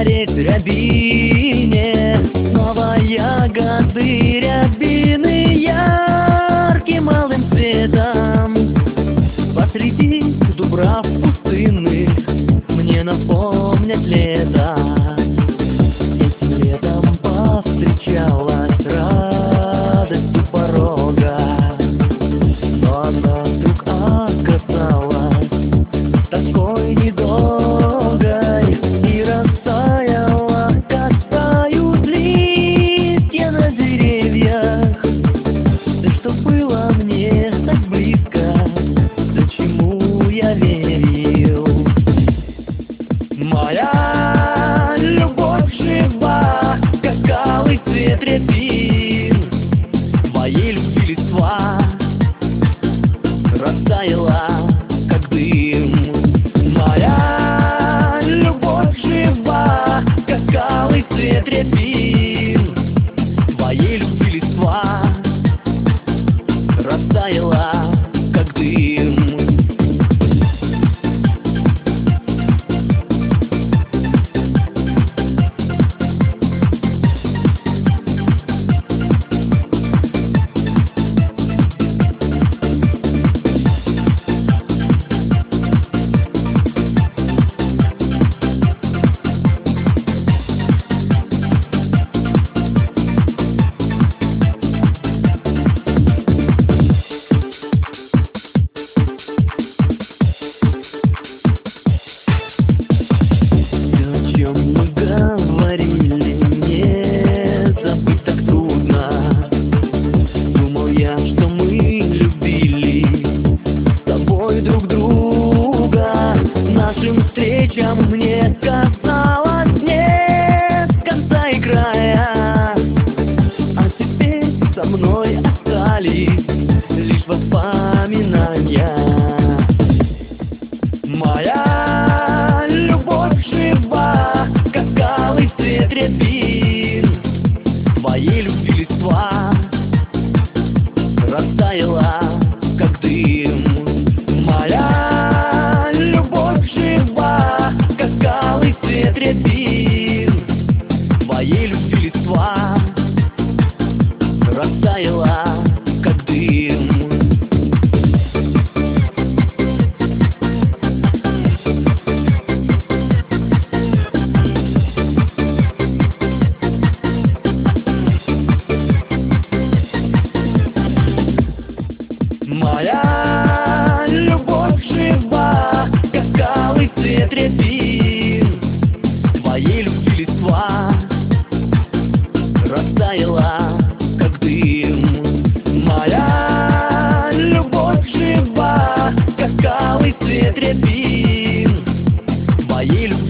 гореть в рябине. Снова ягоды рябины ярким алым цветом. Посреди дубрав пустынных мне напомнят лето. Этим летом повстречалась радость у порога, но она вдруг оказалась тоской недолгой и растаяла, как тают листья на деревьях. Все, что было мне так близко, все, чему я верил. Моя любовь жива, как алый цвет рябин. Твоей любви листва растаяла, как дым. Моя любовь жива, как алый цвет рябин. Твоей любви листва растаяла, как дым. Что мы любили с тобой друг друга. Нашим встречам мне казалось нет конца и края, а теперь со мной остались лишь воспоминания. Моя любовь жива, как алый цвет рябин. Твоей любви листва растаяла, как дым. Моя любовь жива, как алый цвет рябин. Твоей любви листва растаяла, как дым. Моя любовь жива, как алый цвет рябин. Твоей любви листва растаяла, как дым. Моя любовь жива, как алый цвет рябин. Твоей любви